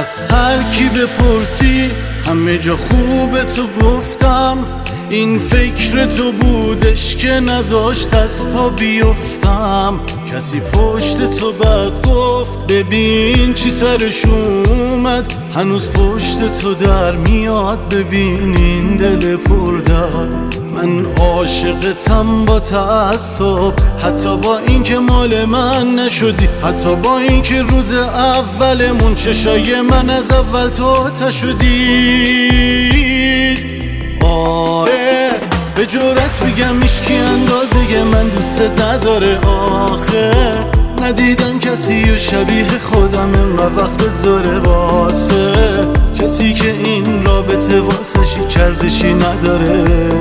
از هر کی بپرسی همه جا خوبه تو گفتم، این فکر تو بودش که نذاشت از پا بیفتم. کسی پشت تو بد گفت ببین چی سرش اومد، هنوز پشت تو در میاد ببین این دل پردرد. من عاشقتم با تعصب، حتی با اینکه مال من نشدی، حتی با اینکه روز اولمون چشای من از اول تو تشدید. آره به جرأت میگم هیچکی اندازه من دوست نداره. آخه ندیدم کسی و شبیه خودم اینقدر وقت بذاره واسه کسی که این رابطه واسش هیچ ارزشی نداره.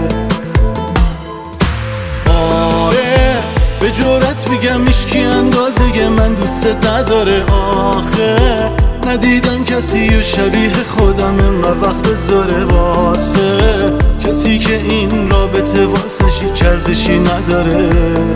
آره به جرأت میگم هیچکی اندازه من دوست نداره. آخه ندیدم کسی و شبیه خودم اینقدر وقت بذاره واسه کسی که این رابطه واسش هیچ ارزشی نداره.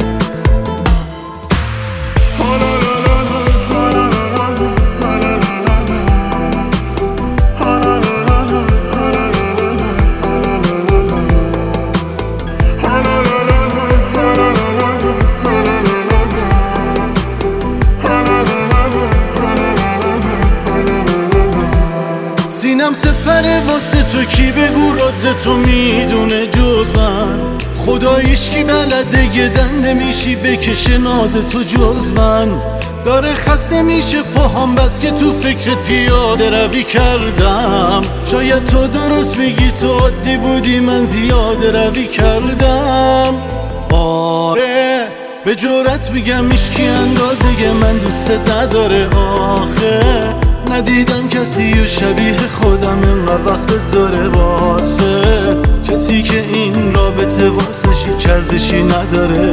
سینم سپره واسه تو، کی بگو راز تو میدونه جز من؟ خداییش کی بلده یه دنده میشی بکشه ناز تو جز من؟ داره خسته میشه پاهام بس که تو فکرت پیاده روی کردم. شاید تو درست میگی تو عادی بودی من زیاده روی کردم. آره به جرأت میگم هیچکی اندازه من دوست نداره. آخه ندیدم کسی و شبیه خودم اینقدر وقت بذاره واسه کسی که این رابطه واسش هیچ ارزشی نداره.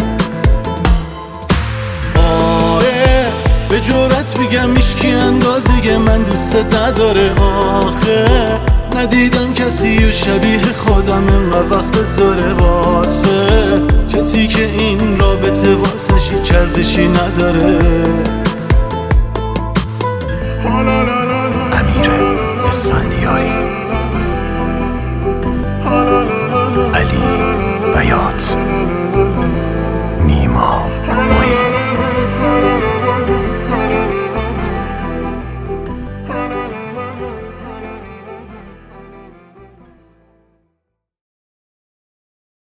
آره به جرأت میگم هیچکی اندازه من دوست نداره. آخه ندیدم کسی و شبیه خودم اینقدر وقت بذاره واسه کسی که این رابطه واسش هیچ ارزشی نداره. امیر اسفندیاری، علی بیات، نیما